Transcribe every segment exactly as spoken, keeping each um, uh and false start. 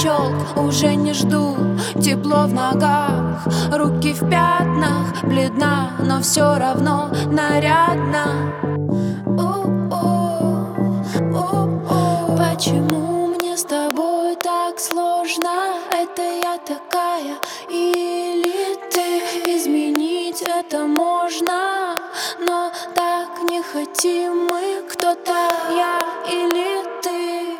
щелк, уже не жду. Тепло в ногах, руки в пятнах. Бледна, но все равно нарядна. Почему мне с тобой так сложно? Это я такая или ты? Изменить это можно, но так не хотим мы. Кто-то я или ты?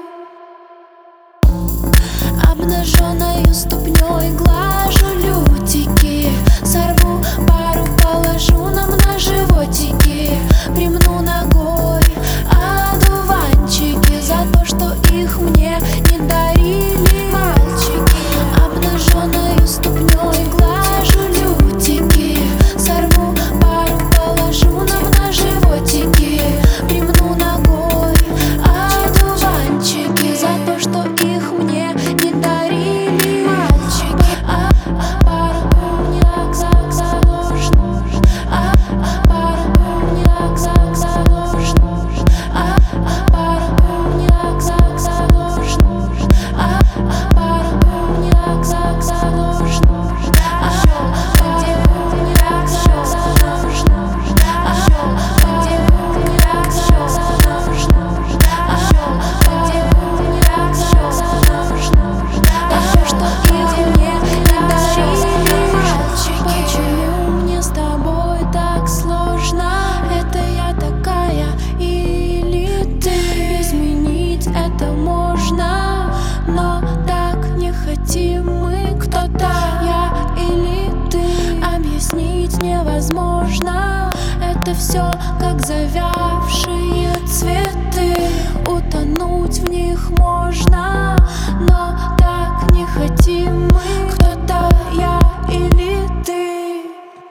Обнаженной ступней глажу лютики, сорву пару, положу нам на животики. Примну ногой одуванчики за то, что их мне не дарили мальчики. Обнаженной ступней глажу лютики, сорву пару, положу нам на животики. Примну ногой одуванчики за то, что их мне не дарили мальчики. А пару умняк заложно, а пару умняк заложно, а пару умняк заложно, а пару умняк заложно, а где умняк заложно, а где умняк заложно, а где умняк заложно, а что их мне не дарили мальчики. Почему мне с тобой так сложно? Это я такая или ты? Изменить это можно, но так не хотим мы. Кто-то я или ты? Объяснить невозможно. Это все как завявшие цветы. Утонуть в них можно, но так не хотим мы. Кто-то я или ты?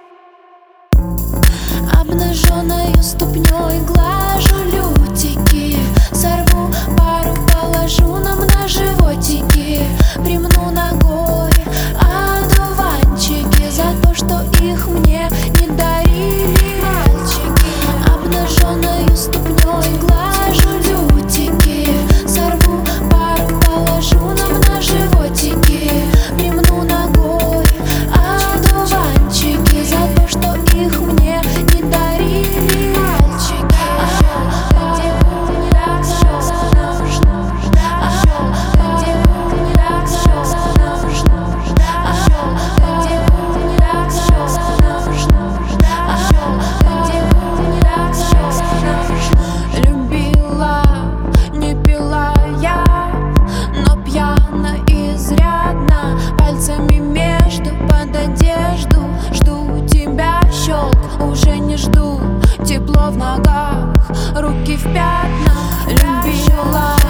Обнаженной ступней глажу лютики, сорву пару, положу нам на животики. Примну ногой одуванчики за то, что их мне не дарили мальчики. Обнаженной ступней глажу лютики, сорву пару, положу нам на животики. Примну ногой одуванчики за то, что их мне не дарили мальчики. А где умняк заложно, а где умняк заложно, а где умняк заложно, а где умняк заложно. Любила, не пила я, но пьяна изрядно. Пальцами между под одежду жду тебя, щелк, уже не жду. Тепло в ногах, руки в пятнах. Любила,